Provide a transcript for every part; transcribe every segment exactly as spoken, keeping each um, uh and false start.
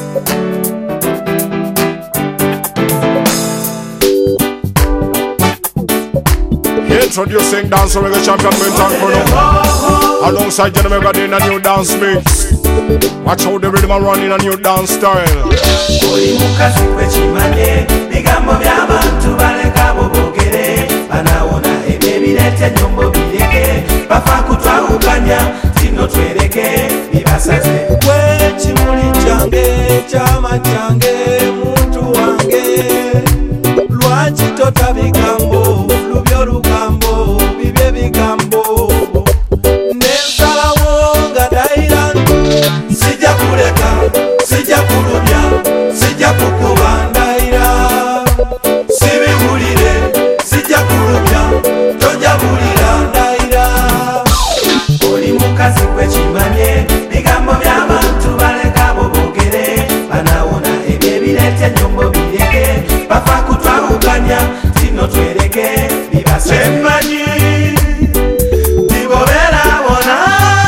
Introducing Dance Reggae Champion Minton Kuno, alongside Jenna Megadi in a new dance mix. Watch how the rhythm run in a new dance style. Oli mukazi kwechimanye bigambo by'abantu baleka bobogere banawona ebibirete nyombo bireke bafa kutwahukanya tino twereke bibasaze kwechimuli change chama change muntu wange lwaki tota bigambo lubyo lugambo bibye bigambo nesalawo nga daira sijja kuleka sijja kulubya sijja kukubandaira sibihulire sijja kulubya tojja bulira ndaira oli mukazi kwekimanye bigambo by'abantu baleka bobogere banawona ebyebirete nyombo bireke bafa kutwahukanya tino twereke bibasemanyi bibobera wona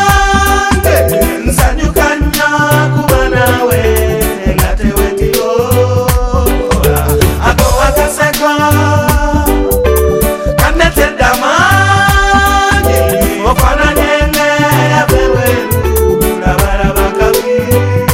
nsanyukanya kuba nawe ngatewetiro ako akaseko kanetedama ofananyenge yabewe ulabarabakabi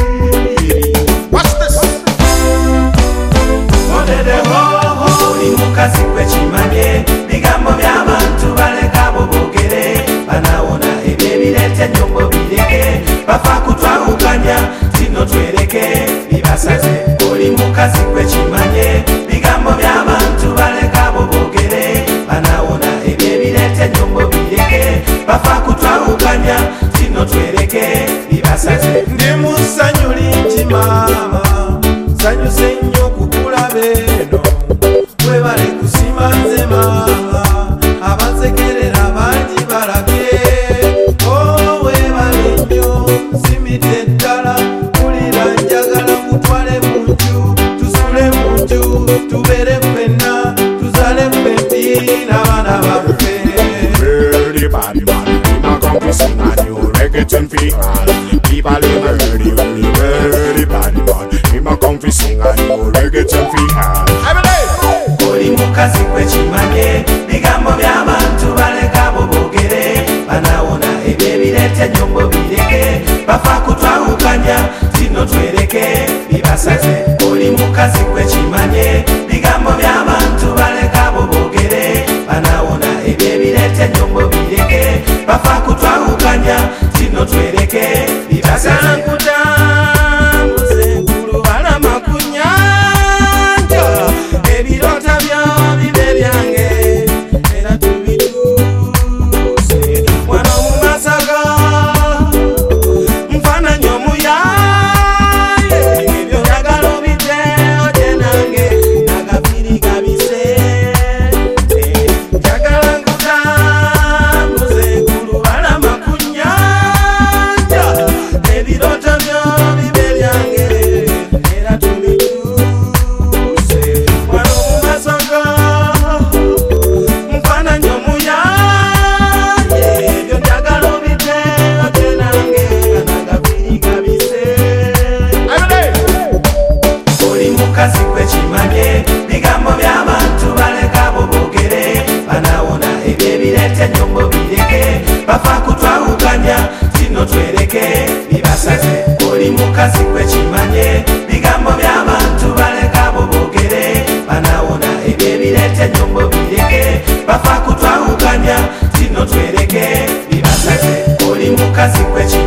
odedehoho oli mukazi kwekimanye bigambo by'abantu baleka bobogere banawona ebyebirete nyombo bireke bafa kutwahukanya tino twereke bibasaze oli mukazi kwekimanye bigambo by'abantu baleka bobogere banawona ebyebirete nyombo bireke bafa kutwahukanya tino twereke bibasaze ndi musanyu lingi mama sanyuse nnyo kukulabe eno webale kusimanze mama abasekerera bangi balabye oh webale nnyo simidde ddala kulira njagala kutwale munju tusule munju tubere ffenna tuzale ffembi n'abaana baffe Early body man, we not come to sing a new reggaeton for all. People in a early, early, early body man, we not come to sing a new reggaeton for all. oli mukazi kwekimanye bigambo by'abantu baleka bobogere banawona ebyebirete nyombo bireke bafa kutwahukanya tino twereke bibasaze oli mukazi kwekimanye bigambo by'abantu baleka bobogere banawona ebyebirete nyombo bireke bafa kutwahukanya tino twereke bibasaze nkulu balama kunyanja ebirota byawo bibe byange era tubituuse mwana omumasaga nfananyi omuyaye ebyo njagala obiteeo gye nange nagabiri gabise njagala nkutambuze nkulu balama kunyanja ebirota byawo bibe byange era tubituuse mwana omumasaga nfananyi omuyaye ebyo njagala obiteeo gye nange nagabiri gabise oli mukazi kwekimanye bigambo by'abantu baleka bobogere banawona ebyebirete nyombo bireke bafa kutwahukanya tino twereke bibasaze oli mukazi kwekimanye bigambo by'abantu baleka bobogere banawona ebyebirete nyombo bireke bafa kutwahukanya tino twereke bibasaze oli mukazi kwekimanye